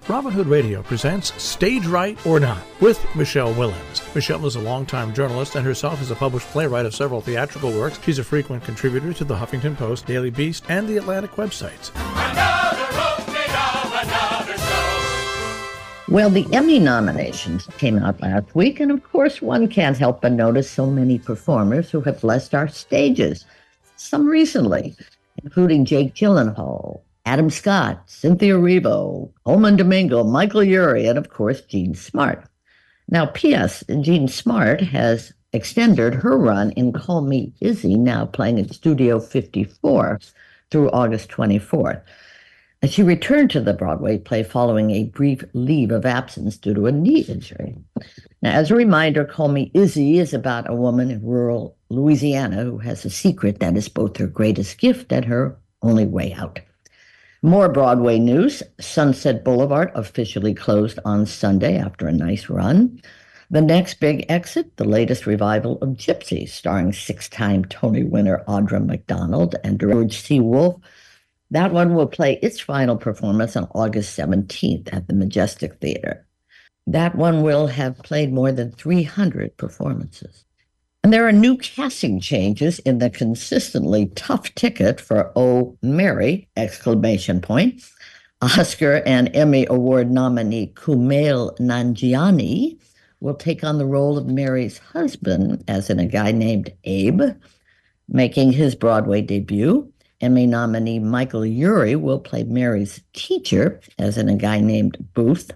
Robin Hood Radio presents Stage Right or Not with Michelle Willens. Michelle is a longtime journalist and herself is a published playwright of several theatrical works. She's a frequent contributor to the Huffington Post, Daily Beast, and the Atlantic websites. Well, the Emmy nominations came out last week, and of course, one can't help but notice so many performers who have blessed our stages. Some recently, including Jake Gyllenhaal, Adam Scott, Cynthia Erivo, Colman Domingo, Michael Urie, and of course, Jean Smart. Now, P.S., Jean Smart has extended her run in Call Me Izzy, now playing at Studio 54 through August 24th. And she returned to the Broadway play following a brief leave of absence due to a knee injury. Now, as a reminder, Call Me Izzy is about a woman in rural Louisiana who has a secret that is both her greatest gift and her only way out. More Broadway news. Sunset Boulevard officially closed on Sunday after a nice run. The next big exit, the latest revival of Gypsy, starring six-time Tony winner Audra McDonald and George C. Wolfe. That one will play its final performance on August 17th at the Majestic Theater. That one will have played more than 300 performances. And there are new casting changes in the consistently tough ticket for Oh, Mary! Oscar and Emmy Award nominee Kumail Nanjiani will take on the role of Mary's husband, as in a guy named Abe, making his Broadway debut. Emmy nominee Michael Urie will play Mary's teacher, as in a guy named Booth.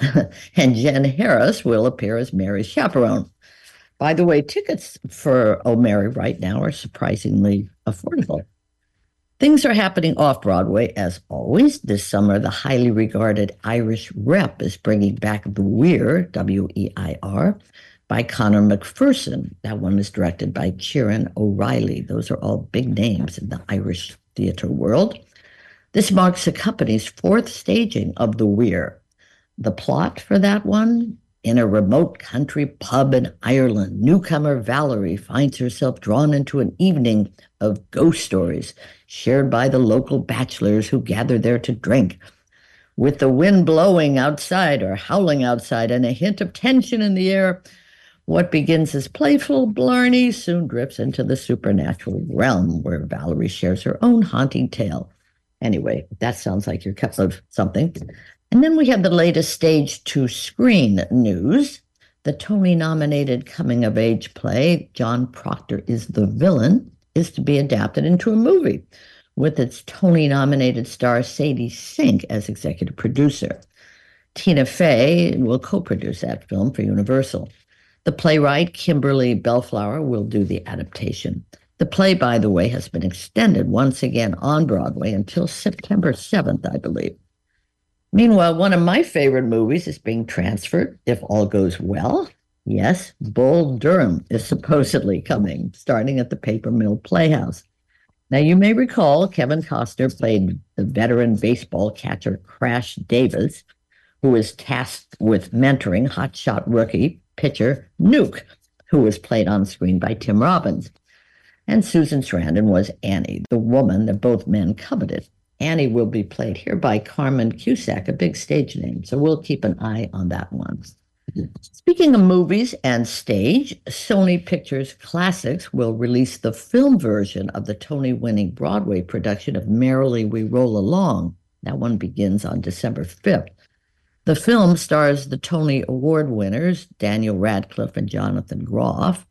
And Jen Harris will appear as Mary's chaperone. By the way, tickets for Oh, Mary! Right now are surprisingly affordable. Things are happening off-Broadway, as always. This summer, the highly regarded Irish Rep is bringing back The Weir, W-E-I-R, by Conor McPherson. That one is directed by Kieran O'Reilly. Those are all big names in the Irish theater world. This marks the company's fourth staging of The Weir. The plot for that one? In a remote country pub in Ireland, newcomer Valerie finds herself drawn into an evening of ghost stories shared by the local bachelors who gather there to drink. With the wind blowing outside or howling outside and a hint of tension in the air, what begins as playful blarney soon drifts into the supernatural realm where Valerie shares her own haunting tale. Anyway, that sounds like your cup of something. And then we have the latest stage to screen news. The Tony-nominated coming-of-age play, John Proctor is the Villain, is to be adapted into a movie with its Tony-nominated star Sadie Sink as executive producer. Tina Fey will co-produce that film for Universal. The playwright Kimberly Bellflower will do the adaptation. The play, by the way, has been extended once again on Broadway until September 7th, I believe. Meanwhile, one of my favorite movies is being transferred, if all goes well. Yes, Bull Durham is supposedly coming, starting at the Paper Mill Playhouse. Now, you may recall Kevin Costner played the veteran baseball catcher Crash Davis, who was tasked with mentoring hotshot rookie pitcher Nuke, who was played on screen by Tim Robbins. And Susan Sarandon was Annie, the woman that both men coveted. Annie will be played here by Carmen Cusack, a big stage name, so we'll keep an eye on that one. Speaking of movies and stage, Sony Pictures Classics will release the film version of the Tony-winning Broadway production of Merrily We Roll Along. That one begins on December 5th. The film stars the Tony Award winners, Daniel Radcliffe and Jonathan Groff.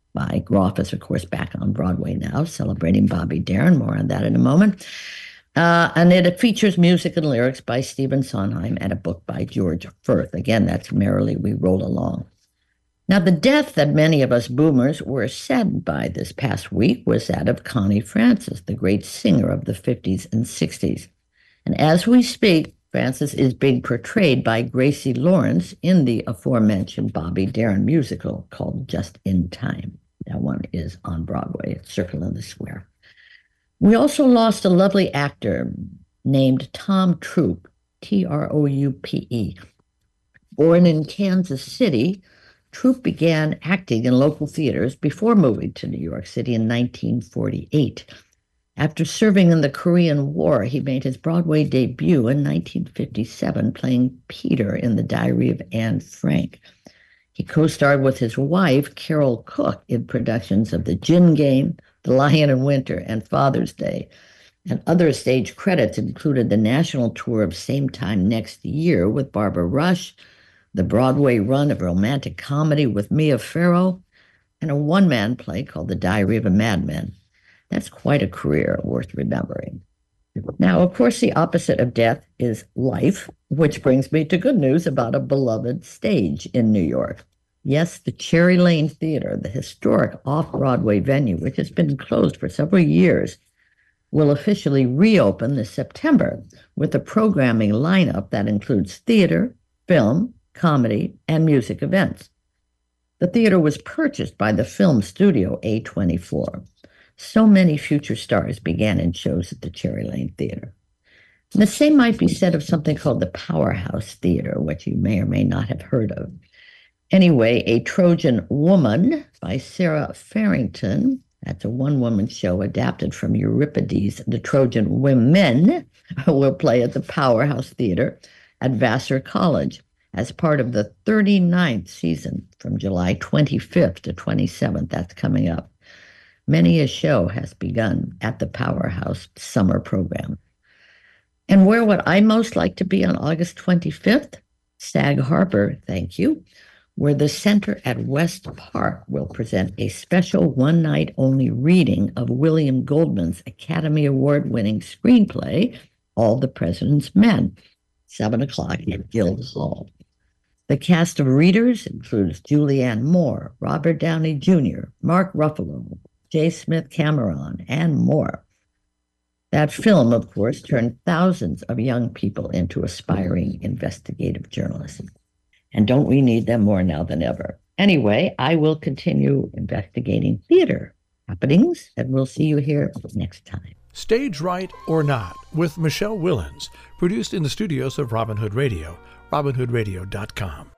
Groff is, of course, back on Broadway now, celebrating Bobby Darin. More on that in a moment. And it features music and lyrics by Stephen Sondheim and a book by George Furth. Again, that's Merrily We Roll Along. Now, the death that many of us boomers were saddened by this past week was that of Connie Francis, the great singer of the 50s and 60s. And as we speak, Francis is being portrayed by Gracie Lawrence in the aforementioned Bobby Darin musical called Just in Time. That one is on Broadway at Circle in the Square. We also lost a lovely actor named Tom Troupe, T-R-O-U-P-E. Born in Kansas City, Troupe began acting in local theaters before moving to New York City in 1948. After serving in the Korean War, he made his Broadway debut in 1957, playing Peter in The Diary of Anne Frank. He co-starred with his wife, Carol Cook, in productions of The Gin Game, The Lion in Winter, and Father's Day. And other stage credits included the national tour of Same Time Next Year with Barbara Rush, the Broadway run of romantic comedy with Mia Farrow, and a one-man play called The Diary of a Madman. That's quite a career worth remembering. Now, of course, the opposite of death is life, which brings me to good news about a beloved stage in New York. Yes, the Cherry Lane Theater, the historic off-Broadway venue, which has been closed for several years, will officially reopen this September with a programming lineup that includes theater, film, comedy, and music events. The theater was purchased by the film studio A24. So many future stars began in shows at the Cherry Lane Theater. And the same might be said of something called the Powerhouse Theater, which you may or may not have heard of. Anyway, A Trojan Woman by Sarah Farrington, that's a one-woman show adapted from Euripides' The Trojan Women, will play at the Powerhouse Theater at Vassar College as part of the 39th season from July 25th to 27th. That's coming up. Many a show has begun at the Powerhouse summer program. And where would I most like to be on August 25th? Sag Harbor, thank you, where the Center at West Park will present a special one-night-only reading of William Goldman's Academy Award-winning screenplay, All the President's Men, 7 o'clock at Guild Hall. The cast of readers includes Julianne Moore, Robert Downey Jr., Mark Ruffalo, J. Smith Cameron, and more. That film, of course, turned thousands of young people into aspiring investigative journalists. And don't we need them more now than ever? Anyway, I will continue investigating theater happenings, and we'll see you here next time. Stage Right or Not with Michelle Willens, produced in the studios of Robin Hood Radio, robinhoodradio.com.